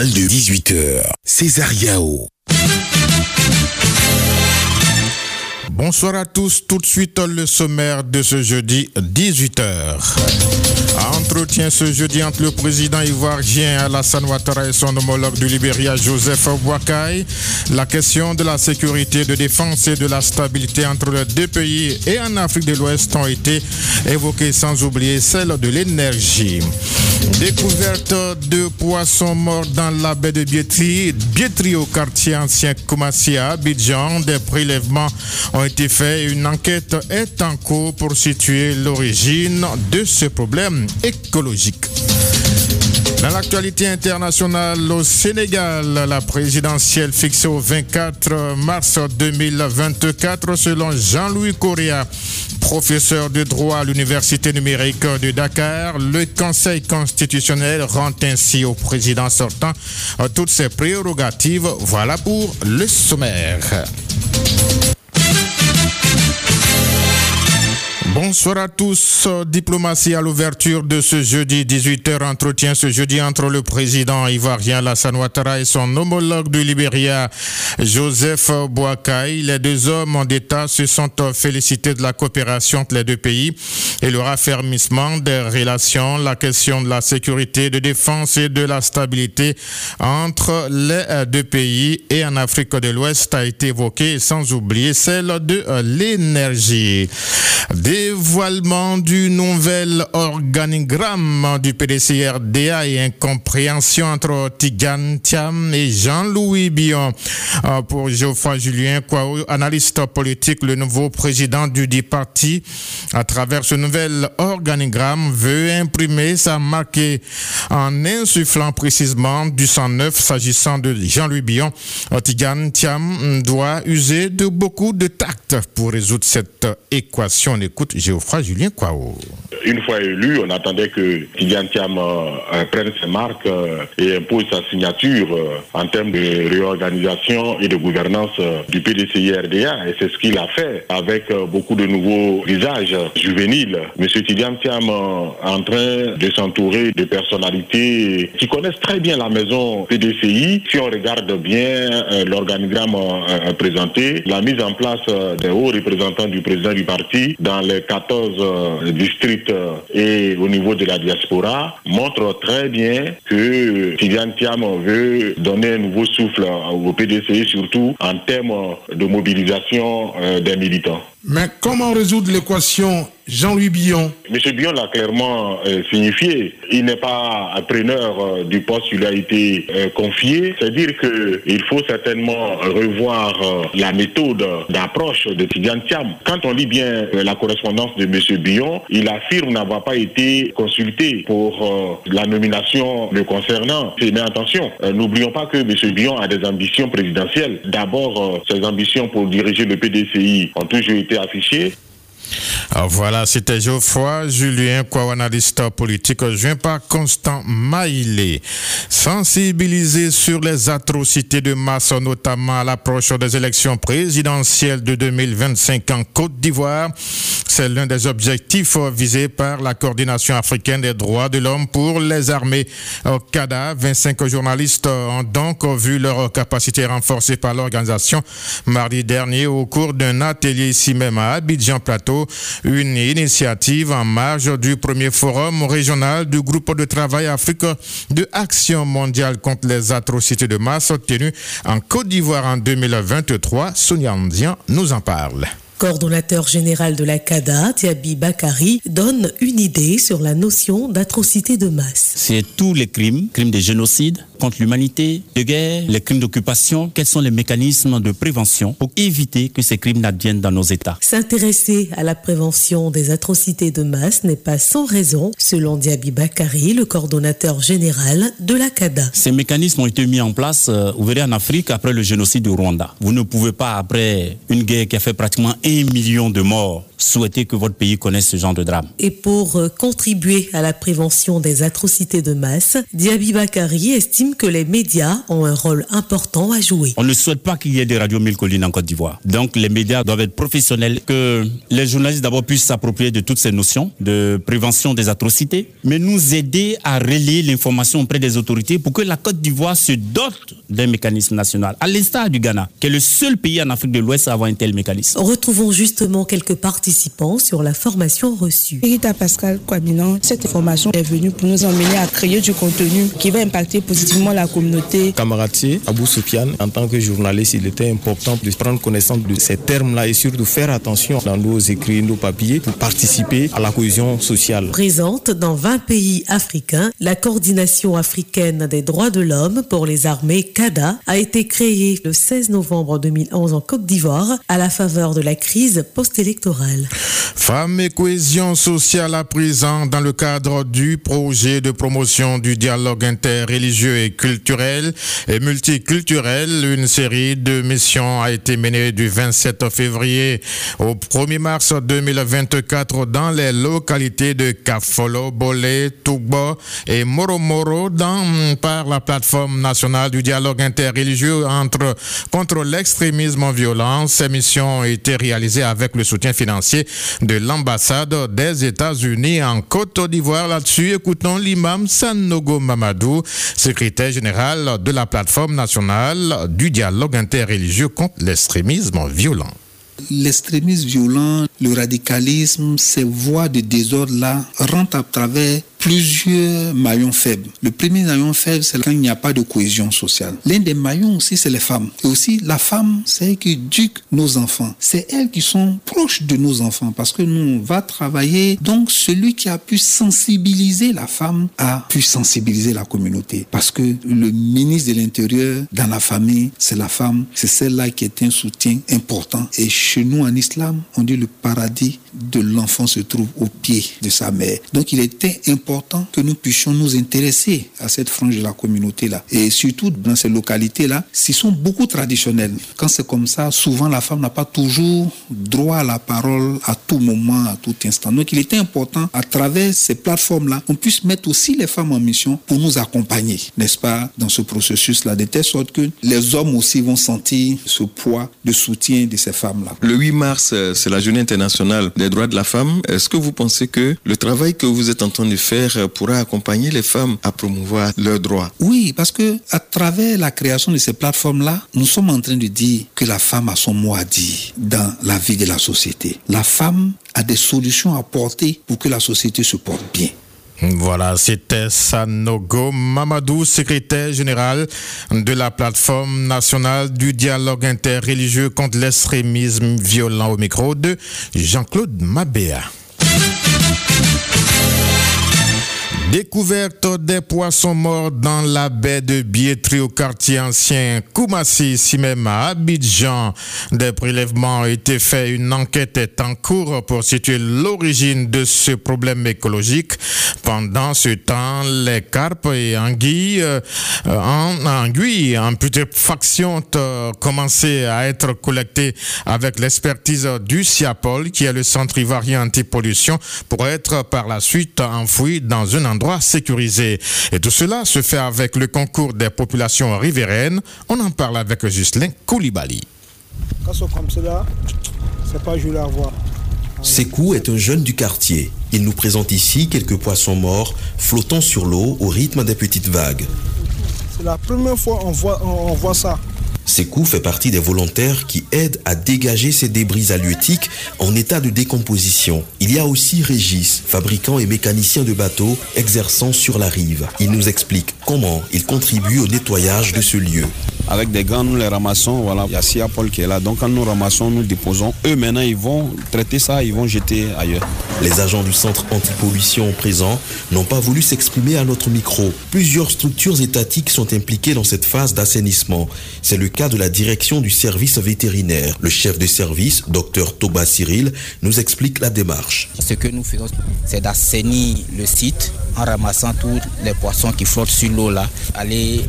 journal de 18h. César Yao. Bonsoir à tous. Tout de suite, le sommaire de ce jeudi 18h. Entretien ce jeudi entre le président ivoirien Alassane Ouattara et son homologue du Libéria Joseph Boakai. La question de la sécurité, de défense et de la stabilité entre les deux pays et en Afrique de l'Ouest ont été évoquées, sans oublier celle de l'énergie. Découverte de poissons morts dans la baie de Biétri au quartier ancien Koumassi à Abidjan. Des prélèvements ont été faits et une enquête est en cours pour situer l'origine de ce problème écologique. Dans l'actualité internationale, au Sénégal, la présidentielle fixée au 24 mars 2024, selon Jean-Louis Correa, professeur de droit à l'Université numérique de Dakar, le Conseil constitutionnel rend ainsi au président sortant toutes ses prérogatives. Voilà pour le sommaire. Bonsoir à tous. Diplomatie à l'ouverture de ce jeudi 18h. Entretien ce jeudi entre le président ivoirien Alassane Ouattara et son homologue du Libéria Joseph Boakai. Les deux hommes d'État se sont félicités de la coopération entre les deux pays et le raffermissement des relations. La question de la sécurité, de défense et de la stabilité entre les deux pays et en Afrique de l'Ouest a été évoquée, sans oublier celle de l'énergie. Dévoilement du nouvel organigramme du PDCRDA et incompréhension entre Tidjane Thiam et Jean-Louis Billon. Pour Geoffroy Julien Kouao, analyste politique, le nouveau président du dit parti, à travers ce nouvel organigramme, veut imprimer sa marque en insufflant précisément du sang neuf. S'agissant de Jean-Louis Billon, Tidjane Thiam doit user de beaucoup de tact pour résoudre cette équation. On écoute Geoffroy Julien Kouao. Une fois élu, on attendait que Tidjane Thiam prenne ses marques et impose sa signature en termes de réorganisation et de gouvernance du PDCI-RDA. Et c'est ce qu'il a fait avec beaucoup de nouveaux visages juvéniles. Monsieur Tidjane Thiam est en train de s'entourer de personnalités qui connaissent très bien la maison PDCI. Si on regarde bien l'organigramme présenté, la mise en place des hauts représentants du président du parti dans les 14 districts et au niveau de la diaspora montre très bien que Tidjane Thiam veut donner un nouveau souffle au PDCI, surtout en termes de mobilisation des militants. Mais comment résoudre l'équation Jean-Louis Billon? Monsieur Billon l'a clairement signifié. Il n'est pas preneur du poste qui lui a été confié. C'est-à-dire qu'il faut certainement revoir la méthode d'approche de Tidjane Thiam. Quand on lit bien la correspondance de monsieur Billon, il affirme n'avoir pas été consulté pour la nomination le concernant. Mais attention, n'oublions pas que monsieur Billon a des ambitions présidentielles. D'abord, ses ambitions pour diriger le PDCI ont toujours été affichées. Voilà, c'était Geoffroy Julien Kouao, analyste politique, joint par Constant Maïlé. Sensibiliser sur les atrocités de masse, notamment à l'approche des élections présidentielles de 2025 en Côte d'Ivoire. C'est l'un des objectifs visés par la Coordination africaine des droits de l'homme pour les armées. Au CADA, 25 journalistes ont donc vu leur capacité renforcée par l'organisation mardi dernier au cours d'un atelier ici même à Abidjan Plateau. Une initiative en marge du premier forum régional du groupe de travail Afrique de Action mondiale contre les atrocités de masse tenu en Côte d'Ivoire en 2023. Sonia Ndian nous en parle. Coordonnateur général de la CADA, Tiabi Bakari, donne une idée sur la notion d'atrocité de masse. C'est tous les crimes de génocide contre l'humanité, de guerre, les crimes d'occupation. Quels sont les mécanismes de prévention pour éviter que ces crimes n'adviennent dans nos États? S'intéresser à la prévention des atrocités de masse n'est pas sans raison, selon Tiabi Bakari, le coordonnateur général de la CADA. Ces mécanismes ont été mis en place, vous verrez, en Afrique après le génocide du Rwanda. Vous ne pouvez pas, après une guerre qui a fait pratiquement 1 million de morts, souhaiter que votre pays connaisse ce genre de drame. Et pour contribuer à la prévention des atrocités de masse, Diaby Bakari estime que les médias ont un rôle important à jouer. On ne souhaite pas qu'il y ait des radios mille collines en Côte d'Ivoire. Donc les médias doivent être professionnels, que les journalistes d'abord puissent s'approprier de toutes ces notions de prévention des atrocités, mais nous aider à relayer l'information auprès des autorités pour que la Côte d'Ivoire se dote d'un mécanisme national, à l'instar du Ghana, qui est le seul pays en Afrique de l'Ouest à avoir un tel mécanisme. Retrouvons justement quelques participants sur la formation reçue. Rita Pascal Kwabinan, cette formation est venue pour nous emmener à créer du contenu qui va impacter positivement la communauté. Camaratier Abou Soufiane, en tant que journaliste, il était important de prendre connaissance de ces termes-là et surtout faire attention dans nos écrits, nos papiers pour participer à la cohésion sociale. Présente dans 20 pays africains, la coordination africaine des droits de l'homme pour les armées CADA a été créée le 16 novembre 2011 en Côte d'Ivoire à la faveur de la crise post-électorale. Femmes et cohésion sociale à présent dans le cadre du projet de promotion du dialogue interreligieux et culturel et multiculturel. Une série de missions a été menée du 27 février au 1er mars 2024 dans les localités de Kafolo, Bolé, Tougbo et Moromoro par la plateforme nationale du dialogue interreligieux contre l'extrémisme violent. Ces missions ont été réalisées avec le soutien financier de l'ambassade des États-Unis en Côte d'Ivoire. Là-dessus, écoutons l'imam Sanogo Mamadou, secrétaire général de la plateforme nationale du dialogue interreligieux contre l'extrémisme violent. L'extrémisme violent, le radicalisme, ces voies de désordre-là rentrent à travers plusieurs maillons faibles. Le premier maillon faible, c'est quand il n'y a pas de cohésion sociale. L'un des maillons aussi, c'est les femmes. Et aussi, la femme, c'est elle qui éduque nos enfants. C'est elles qui sont proches de nos enfants parce que nous, on va travailler. Donc, celui qui a pu sensibiliser la femme a pu sensibiliser la communauté. Parce que le ministre de l'Intérieur, dans la famille, c'est la femme. C'est celle-là qui est un soutien important. Et chez nous, en islam, on dit le paradis de l'enfant se trouve au pied de sa mère. Donc, il était important que nous puissions nous intéresser à cette frange de la communauté-là. Et surtout, dans ces localités-là, ils sont beaucoup traditionnels. Quand c'est comme ça, souvent, la femme n'a pas toujours droit à la parole à tout moment, à tout instant. Donc, il était important, à travers ces plateformes-là, on puisse mettre aussi les femmes en mission pour nous accompagner, n'est-ce pas, dans ce processus-là, de telle sorte que les hommes aussi vont sentir ce poids de soutien de ces femmes-là. Le 8 mars, c'est la journée internationale des droits de la femme. Est-ce que vous pensez que le travail que vous êtes en train de faire pourra accompagner les femmes à promouvoir leurs droits? Oui, parce que à travers la création de ces plateformes-là, nous sommes en train de dire que la femme a son mot à dire dans la vie de la société. La femme a des solutions à apporter pour que la société se porte bien. Voilà, c'était Sanogo Mamadou, secrétaire général de la plateforme nationale du dialogue interreligieux contre l'extrémisme violent, au micro de Jean-Claude Mabéa. Découverte des poissons morts dans la baie de Biétri au quartier ancien Koumassi, ici même à Abidjan. Des prélèvements ont été faits. Une enquête est en cours pour situer l'origine de ce problème écologique. Pendant ce temps, les carpes et anguilles en putréfaction ont commencé à être collectées avec l'expertise du CIAPOL, qui est le Centre ivoirien anti-pollution, pour être par la suite enfouies dans un endroit sécurisé. Et tout cela se fait avec le concours des populations riveraines. On en parle avec Ghislain Koulibaly. Quand c'est comme cela, c'est pas joli à voir. Sekou est un jeune du quartier. Il nous présente ici quelques poissons morts flottant sur l'eau au rythme des petites vagues. C'est la première fois qu'on voit ça. Sekou fait partie des volontaires qui aident à dégager ces débris halieutiques en état de décomposition. Il y a aussi Régis, fabricant et mécanicien de bateaux exerçant sur la rive. Il nous explique comment il contribue au nettoyage de ce lieu. Avec des gants, nous les ramassons. Voilà, il y a CIAPOL qui est là. Donc quand nous ramassons, nous déposons. Eux maintenant, ils vont traiter ça, ils vont jeter ailleurs. Les agents du centre anti-pollution présents n'ont pas voulu s'exprimer à notre micro. Plusieurs structures étatiques sont impliquées dans cette phase d'assainissement. C'est le cas de la direction du service vétérinaire. Le chef de service, Dr Toba Cyril, nous explique la démarche. Ce que nous faisons, c'est d'assainir le site en ramassant tous les poissons qui flottent sur l'eau là, aller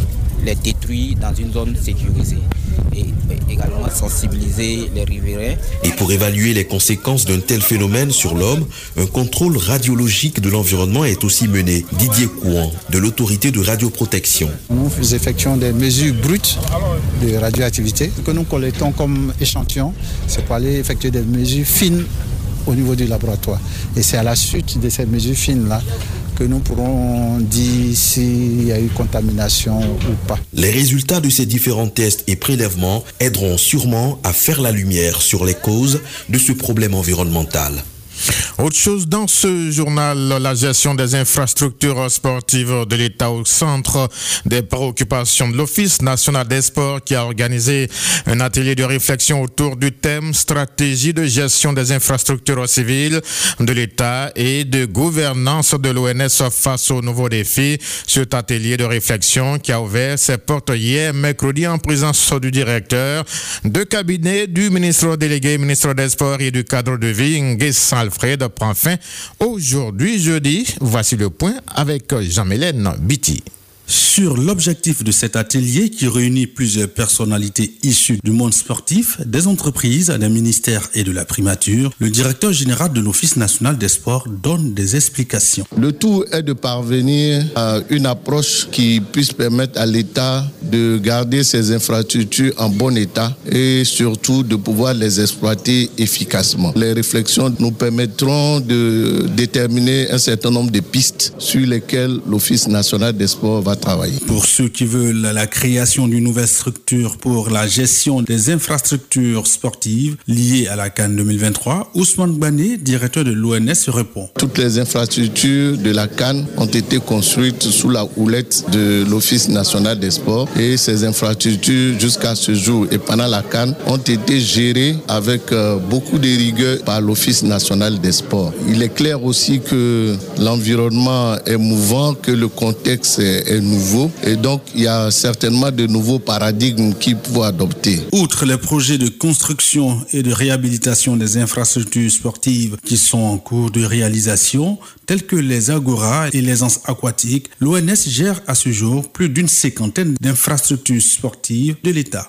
les détruire dans une zone sécurisée et également sensibiliser les riverains. Et pour évaluer les conséquences d'un tel phénomène sur l'homme, un contrôle radiologique de l'environnement est aussi mené. Didier Kouan, de l'autorité de radioprotection. Nous effectuons des mesures brutes de radioactivité que nous collectons comme échantillon. C'est pour aller effectuer des mesures fines au niveau du laboratoire. Et c'est à la suite de ces mesures fines-là que nous pourrons dire s'il y a eu contamination ou pas. Les résultats de ces différents tests et prélèvements aideront sûrement à faire la lumière sur les causes de ce problème environnemental. Autre chose dans ce journal, la gestion des infrastructures sportives de l'État au centre des préoccupations de l'Office national des sports qui a organisé un atelier de réflexion autour du thème stratégie de gestion des infrastructures civiles de l'État et de gouvernance de l'ONS face aux nouveaux défis. Cet atelier de réflexion qui a ouvert ses portes hier mercredi en présence du directeur de cabinet du ministre délégué, ministre des Sports et du cadre de vie, Nguessan Alfred, prend fin aujourd'hui, jeudi. Voici le point avec Jean-Mélène Biti. Sur l'objectif de cet atelier qui réunit plusieurs personnalités issues du monde sportif, des entreprises, des ministères et de la primature, le directeur général de l'Office national des sports donne des explications. Le tout est de parvenir à une approche qui puisse permettre à l'État de garder ses infrastructures en bon état et surtout de pouvoir les exploiter efficacement. Les réflexions nous permettront de déterminer un certain nombre de pistes sur lesquelles l'Office national des sports va travailler. Pour ceux qui veulent la création d'une nouvelle structure pour la gestion des infrastructures sportives liées à la CAN 2023, Ousmane Bané, directeur de l'ONS, répond. Toutes les infrastructures de la CAN ont été construites sous la houlette de l'Office national des sports et ces infrastructures jusqu'à ce jour et pendant la CAN ont été gérées avec beaucoup de rigueur par l'Office national des sports. Il est clair aussi que l'environnement est mouvant, que le contexte est nouveau et donc il y a certainement de nouveaux paradigmes qu'il faut adopter. Outre les projets de construction et de réhabilitation des infrastructures sportives qui sont en cours de réalisation, tels que les agoras et les anses aquatiques, l'ONS gère à ce jour plus d'une cinquantaine d'infrastructures sportives de l'État.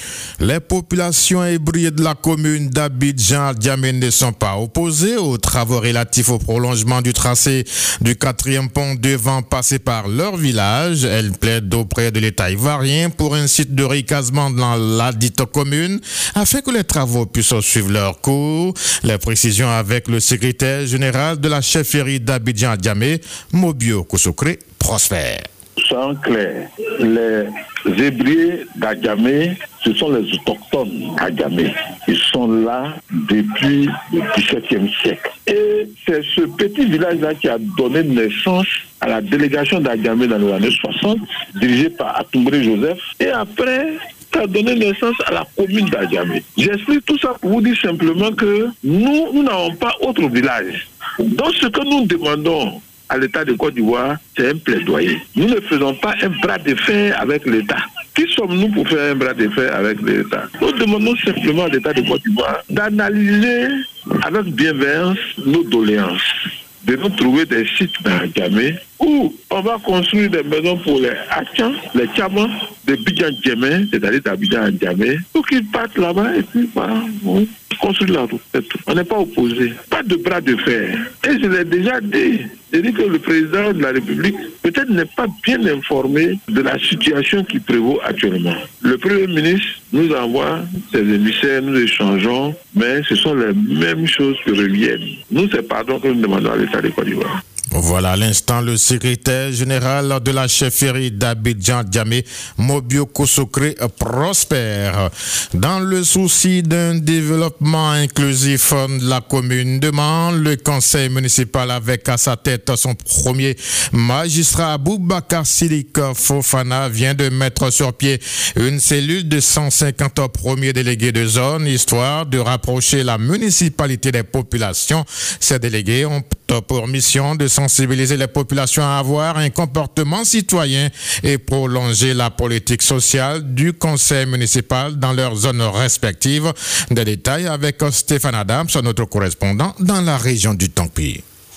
Les populations ébriées de la commune d'Abidjan-Djamé ne sont pas opposées aux travaux relatifs au prolongement du tracé du 4e pont devant passer par leur village. Elles plaident auprès de l'État ivoirien pour un site de recasement dans la dite commune afin que les travaux puissent suivre leur cours. Les précisions avec le secrétaire général de la chefferie d'Abidjan-Djamé, Mobio Kosokre Prosper. Soyons clairs, les ébriés d'Adjamé, ce sont les autochtones d'Adjamé. Ils sont là depuis le XVIIe siècle. Et c'est ce petit village-là qui a donné naissance à la délégation d'Adjamé dans les années 60, dirigée par Atumbré Joseph. Et après, ça a donné naissance à la commune d'Adjamé. J'explique tout ça pour vous dire simplement que nous n'avons pas autre village. Donc ce que nous demandons à l'État de Côte d'Ivoire, c'est un plaidoyer. Nous ne faisons pas un bras de fer avec l'État. Qui sommes-nous pour faire un bras de fer avec l'État? Nous demandons simplement à l'État de Côte d'Ivoire d'analyser avec bienveillance nos doléances, de nous trouver des sites dans Djamé où on va construire des maisons pour les Hachans, les Tchaman, des Bidjan-Djamé, c'est-à-dire d'Abidjan-Djamé, pour qu'ils partent là-bas et puis voilà, construire la route. On n'est pas opposé. Pas de bras de fer. Et je l'ai déjà dit. J'ai dit que le président de la République peut-être n'est pas bien informé de la situation qui prévaut actuellement. Le Premier ministre nous envoie ses émissaires, nous échangeons, mais ce sont les mêmes choses qui reviennent. Nous, c'est pardon que nous demandons à l'État de Côte d'Ivoire. Voilà à l'instant le secrétaire général de la chefferie d'Abidjan-Djamé, Mobio Kosokre Prosper. Dans le souci d'un développement inclusif de la commune de Man, le conseil municipal avec à sa tête son premier magistrat Aboubakar Sidik Fofana vient de mettre sur pied une cellule de 150 premiers délégués de zone, histoire de rapprocher la municipalité des populations. Ces délégués ont pour mission de sensibiliser les populations à avoir un comportement citoyen et prolonger la politique sociale du conseil municipal dans leurs zones respectives. Des détails avec Stéphane Adams, notre correspondant dans la région du Tampi.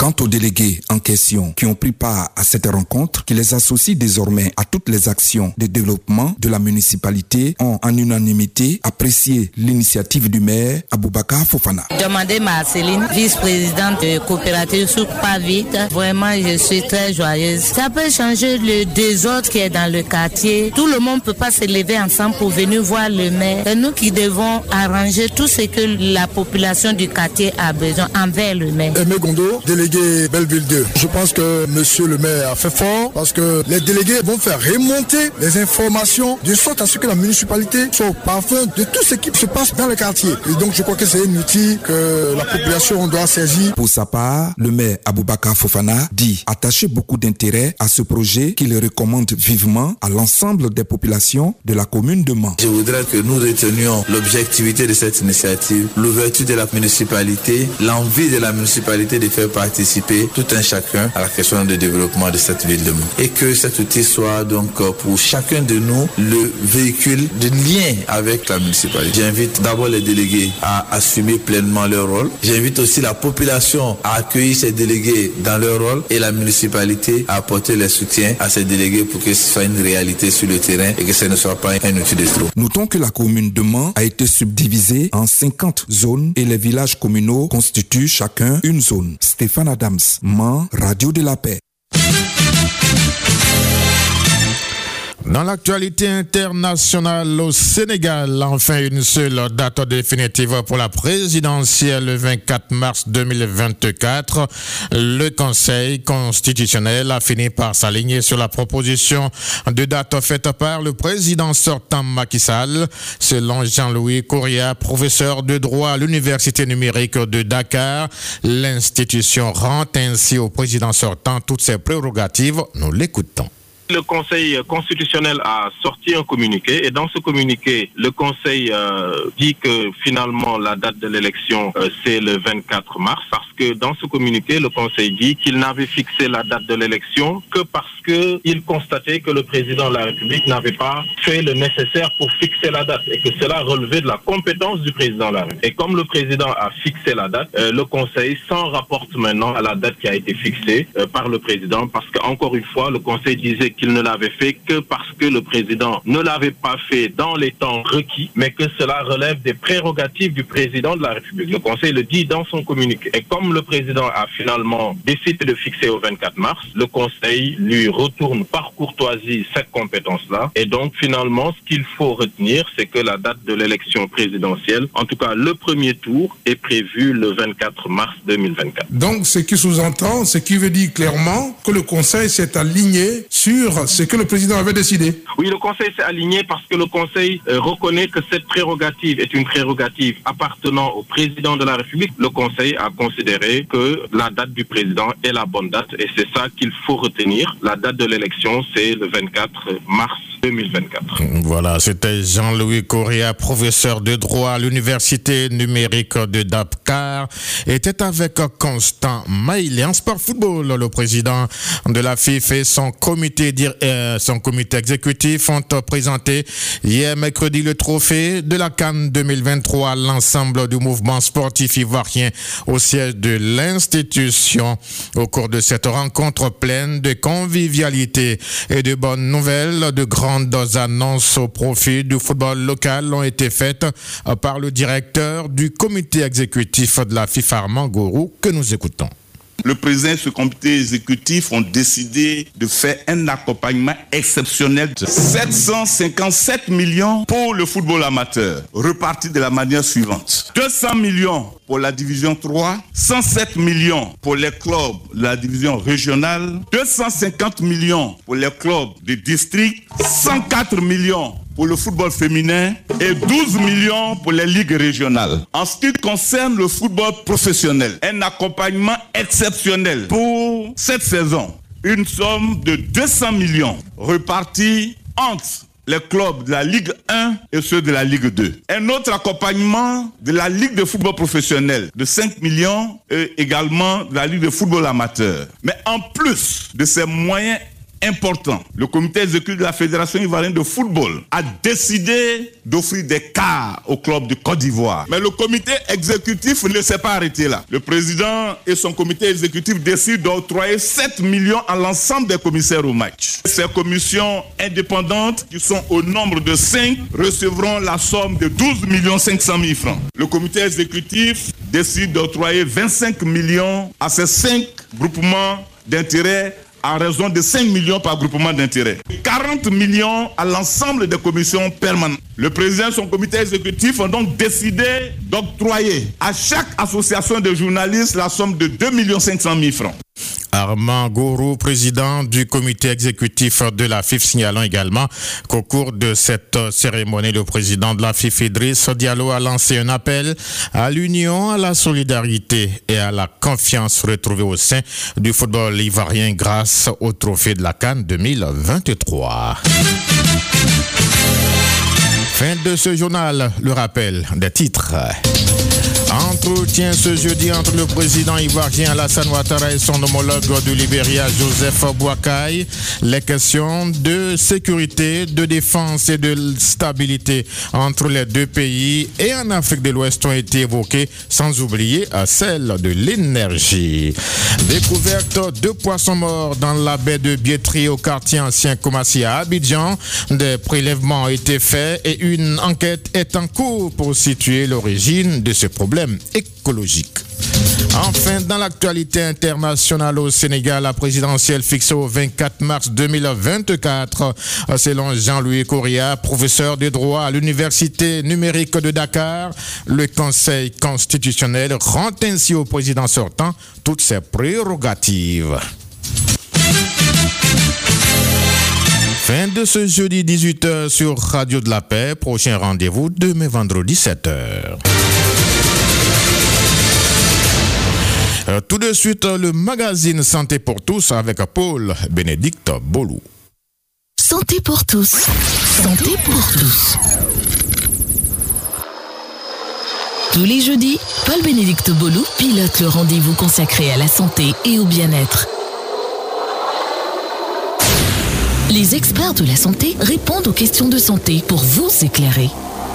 Quant aux délégués en question qui ont pris part à cette rencontre, qui les associe désormais à toutes les actions de développement de la municipalité, ont en unanimité apprécié l'initiative du maire Aboubakar Fofana. Demandez Marceline, vice-présidente de coopérative Souk pas vite. Vraiment, je suis très joyeuse. Ça peut changer le désordre qui est dans le quartier. Tout le monde ne peut pas se lever ensemble pour venir voir le maire. C'est nous qui devons arranger tout ce que la population du quartier a besoin envers le maire. Aimé Gondo, délégué Belleville 2. Je pense que monsieur le maire a fait fort parce que les délégués vont faire remonter les informations de sorte à ce que la municipalité soit au parfum de tout ce qui se passe dans le quartier. Et donc je crois que c'est un outil que la population doit saisir. Pour sa part, le maire Aboubakar Fofana dit attacher beaucoup d'intérêt à ce projet qu'il recommande vivement à l'ensemble des populations de la commune de Mans. Je voudrais que nous retenions l'objectivité de cette initiative, l'ouverture de la municipalité, l'envie de la municipalité de faire participer tout un chacun à la question de développement de cette ville de Mans. Et que cet outil soit donc pour chacun de nous le véhicule de lien avec la municipalité. J'invite d'abord les délégués à assumer pleinement leur rôle. J'invite aussi la population à accueillir ces délégués dans leur rôle et la municipalité à apporter les soutiens à ces délégués pour que ce soit une réalité sur le terrain et que ce ne soit pas un outil de trop. Notons que la commune de Mans a été subdivisée en 50 zones et les villages communaux constituent chacun une zone. Stéphane Adams, Mans, Radio de la Paix. Dans l'actualité internationale au Sénégal, enfin une seule date définitive pour la présidentielle le 24 mars 2024. Le Conseil constitutionnel a fini par s'aligner sur la proposition de date faite par le président sortant Macky Sall. Selon Jean-Louis Correa, professeur de droit à l'Université numérique de Dakar, l'institution rend ainsi au président sortant toutes ses prérogatives. Nous l'écoutons. Le Conseil constitutionnel a sorti un communiqué et dans ce communiqué, le Conseil dit que finalement la date de l'élection c'est le 24 mars parce que dans ce communiqué, le Conseil dit qu'il n'avait fixé la date de l'élection que parce qu'il constatait que le président de la République n'avait pas fait le nécessaire pour fixer la date et que cela relevait de la compétence du président de la République. Et comme le président a fixé la date, le Conseil s'en rapporte maintenant à la date qui a été fixée par le président parce qu'encore une fois, le Conseil disait qu'il ne l'avait fait que parce que le président ne l'avait pas fait dans les temps requis, mais que cela relève des prérogatives du président de la République. Le Conseil le dit dans son communiqué. Et comme le président a finalement décidé de fixer au 24 mars, le Conseil lui retourne par courtoisie cette compétence-là. Et donc finalement, ce qu'il faut retenir, c'est que la date de l'élection présidentielle, en tout cas le premier tour, est prévu le 24 mars 2024. Donc ce qui sous-entend, ce qui veut dire clairement que le Conseil s'est aligné sur ce que le président avait décidé. Oui, le Conseil s'est aligné parce que le Conseil reconnaît que cette prérogative est une prérogative appartenant au président de la République. Le Conseil a considéré que la date du président est la bonne date et c'est ça qu'il faut retenir. La date de l'élection, c'est le 24 mars 2024. Voilà, c'était Jean-Louis Correa, professeur de droit à l'Université numérique de Dakar, était avec Constant Maïlé. En sport football, le président de la FIFA et son comité exécutif ont présenté hier mercredi le trophée de la CAN 2023 à l'ensemble du mouvement sportif ivoirien au siège de l'institution. Au cours de cette rencontre pleine de convivialité et de bonnes nouvelles, de grandes annonces au profit du football local ont été faites par le directeur du comité exécutif de la FIFA, Armand Gourou, que nous écoutons. Le président et ce comité exécutif ont décidé de faire un accompagnement exceptionnel de 757 millions pour le football amateur, reparti de la manière suivante. 200 millions pour la division 3, 107 millions pour les clubs de la division régionale, 250 millions pour les clubs de district, 104 millions pour le football féminin et 12 millions pour les ligues régionales. En ce qui concerne le football professionnel, un accompagnement exceptionnel pour cette saison. Une somme de 200 millions repartie entre les clubs de la Ligue 1 et ceux de la Ligue 2. Un autre accompagnement de la Ligue de football professionnel de 5 millions et également de la Ligue de football amateur. Mais en plus de ces moyens important. Le comité exécutif de la Fédération ivoirienne de football a décidé d'offrir des cars au club de Côte d'Ivoire. Mais le comité exécutif ne s'est pas arrêté là. Le président et son comité exécutif décident d'octroyer 7 millions à l'ensemble des commissaires au match. Ces commissions indépendantes, qui sont au nombre de 5, recevront la somme de 12 500 000 francs. Le comité exécutif décide d'octroyer 25 millions à ces 5 groupements d'intérêt à raison de 5 millions par groupement d'intérêt. 40 millions à l'ensemble des commissions permanentes. Le président et son comité exécutif ont donc décidé d'octroyer à chaque association de journalistes la somme de 2 500 000 francs. Armand Gourou, président du comité exécutif de la FIF, signalant également qu'au cours de cette cérémonie, le président de la FIF, Idriss Diallo, a lancé un appel à l'union, à la solidarité et à la confiance retrouvée au sein du football ivoirien grâce au trophée de la CAN 2023. Fin de ce journal, le rappel des titres. Entretien ce jeudi entre le président ivoirien Alassane Ouattara et son homologue du Libéria Joseph Boakai. Les questions de sécurité, de défense et de stabilité entre les deux pays et en Afrique de l'Ouest ont été évoquées, sans oublier celle de l'énergie. Découverte de poissons morts dans la baie de Biétry au quartier ancien Koumassi à Abidjan. Des prélèvements ont été faits et une enquête est en cours pour situer l'origine de ce problème écologique. Enfin, dans l'actualité internationale au Sénégal, la présidentielle fixée au 24 mars 2024, selon Jean-Louis Correa, professeur de droit à l'Université numérique de Dakar, le Conseil constitutionnel rend ainsi au président sortant toutes ses prérogatives. Fin de ce jeudi 18h sur Radio de la Paix. Prochain rendez-vous demain vendredi 7h. Tout de suite, le magazine Santé pour tous avec Paul Bénédicte Bolou. Santé pour tous. Santé pour tous. Tous les jeudis, Paul Bénédicte Bolou pilote le rendez-vous consacré à la santé et au bien-être. Les experts de la santé répondent aux questions de santé pour vous éclairer.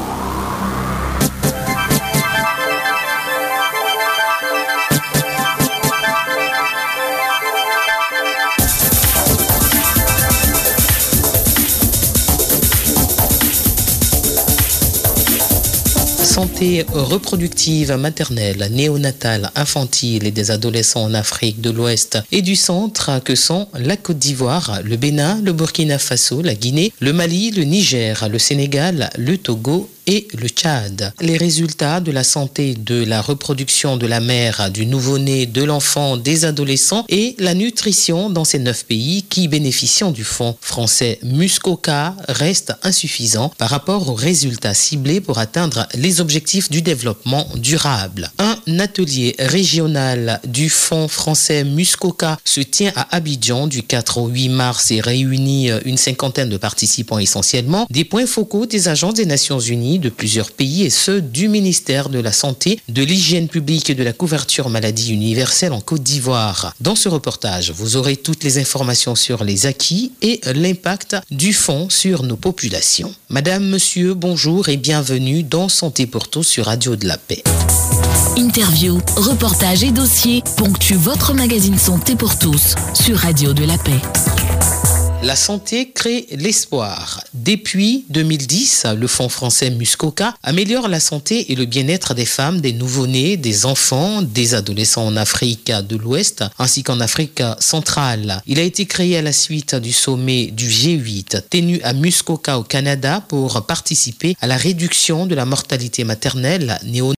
Santé reproductive, maternelle, néonatale, infantile et des adolescents en Afrique de l'Ouest et du Centre que sont la Côte d'Ivoire, le Bénin, le Burkina Faso, la Guinée, le Mali, le Niger, le Sénégal, le Togo et le Tchad. Les résultats de la santé de la reproduction de la mère, du nouveau-né, de l'enfant, des adolescents et la nutrition dans ces 9 pays qui bénéficient du fonds français Muskoka restent insuffisants par rapport aux résultats ciblés pour atteindre les objectifs du développement durable. Un atelier régional du fonds français Muskoka se tient à Abidjan du 4 au 8 mars et réunit une cinquantaine de participants essentiellement, des points focaux des agences des Nations Unies de plusieurs pays et ceux du ministère de la Santé, de l'Hygiène publique et de la couverture maladie universelle en Côte d'Ivoire. Dans ce reportage, vous aurez toutes les informations sur les acquis et l'impact du fonds sur nos populations. Madame, monsieur, bonjour et bienvenue dans Santé pour tous sur Radio de la Paix. Interview, reportages et dossiers ponctuent votre magazine Santé pour tous sur Radio de la Paix. La santé crée l'espoir. Depuis 2010, le fonds français Muskoka améliore la santé et le bien-être des femmes, des nouveau-nés, des enfants, des adolescents en Afrique de l'Ouest ainsi qu'en Afrique centrale. Il a été créé à la suite du sommet du G8 tenu à Muskoka au Canada pour participer à la réduction de la mortalité maternelle néonatale